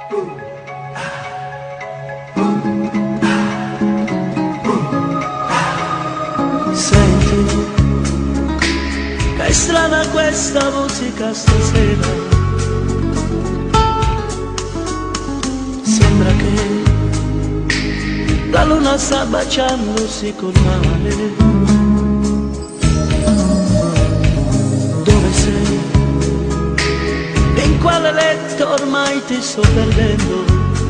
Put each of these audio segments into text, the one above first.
Senti, che è strana questa musica stasera. Sembra che la luna sta baciandosi col mare. Dove sei? In quale letto ormai ti sto perdendo?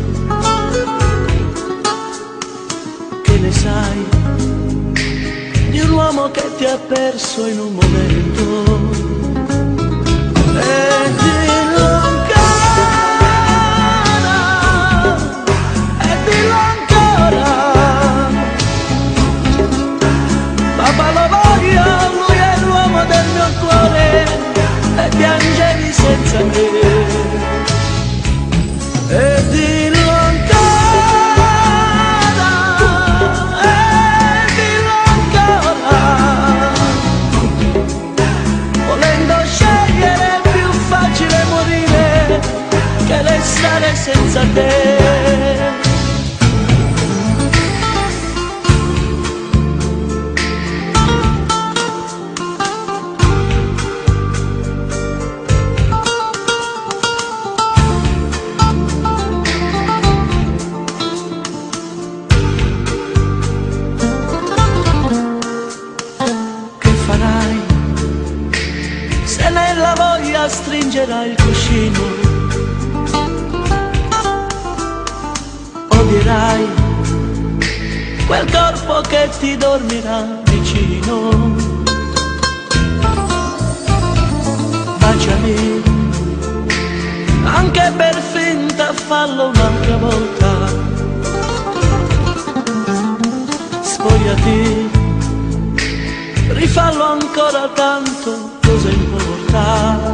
Che ne sai di un uomo che ti ha perso in un momento? E dillo ancora, e dillo ancora, papà lo voglio, lui è l'uomo del mio cuore e piangevi senza me. E dillo ancora, e dillo ancora, volendo scegliere è più facile morire che restare senza te. Se nella voglia stringerà il cuscino, odierai quel corpo che ti dormirà vicino. Baciami, anche per finta fallo un'altra volta. Spogliati, rifallo ancora tanto, cosa importa?